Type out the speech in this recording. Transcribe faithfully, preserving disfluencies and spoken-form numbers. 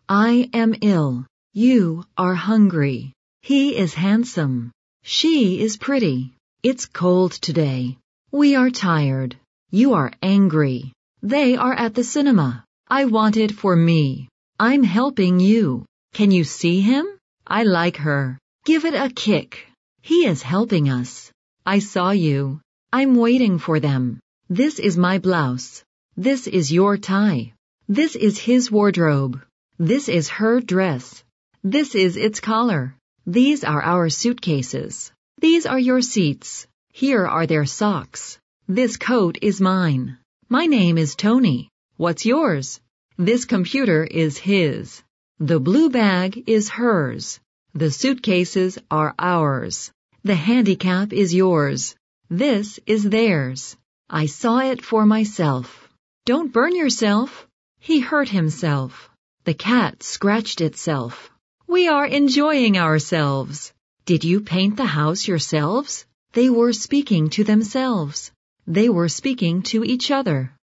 I am ill. You are hungry. He is handsome. She is pretty. It's cold today. We are tired. You are angry. They are at the cinema. I want it for me. I'm helping you. Can you see him? I like her. Give it a kick. He is helping us. I saw you. I'm waiting for them. This is my blouse. This is your tie. This is his wardrobe. This is her dress. This is its collar. These are our suitcases. These are your seats. Here are their socks. This coat is mine. My name is Tony. What's yours? This computer is his. The blue bag is hers. The suitcases are ours. The handicap is yours. This is theirs. I saw it for myself. Don't burn yourself. He hurt himself. The cat scratched itself. We are enjoying ourselves. Did you paint the house yourselves? They were speaking to themselves. They were speaking to each other.